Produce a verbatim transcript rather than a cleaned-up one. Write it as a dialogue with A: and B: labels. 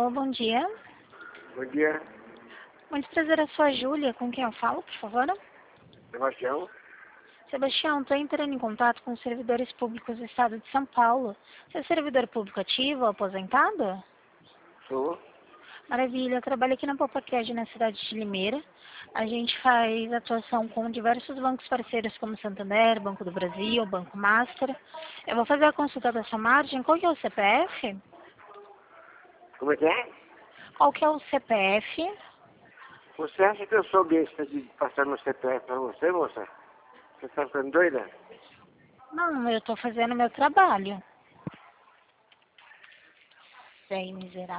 A: Alô, bom dia.
B: Bom dia,
A: Muito prazer, eu sou a Júlia. Com quem eu falo, por favor?
B: Sebastião.
A: Sebastião, estou entrando em contato com os servidores públicos do estado de São Paulo. Você é servidor público ativo ou aposentado?
B: Sou.
A: Maravilha, eu trabalho aqui na Popacred, na cidade de Limeira. A gente faz atuação com diversos bancos parceiros como Santander, Banco do Brasil, Banco Master. Eu vou fazer a consulta da sua margem. Qual que é o C P F?
B: Como é que é?
A: Qual que é o C P F?
B: Você acha que eu sou besta de passar meu C P F pra você, moça? Você tá ficando doida?
A: Não, eu estou fazendo meu trabalho. Bem miserável.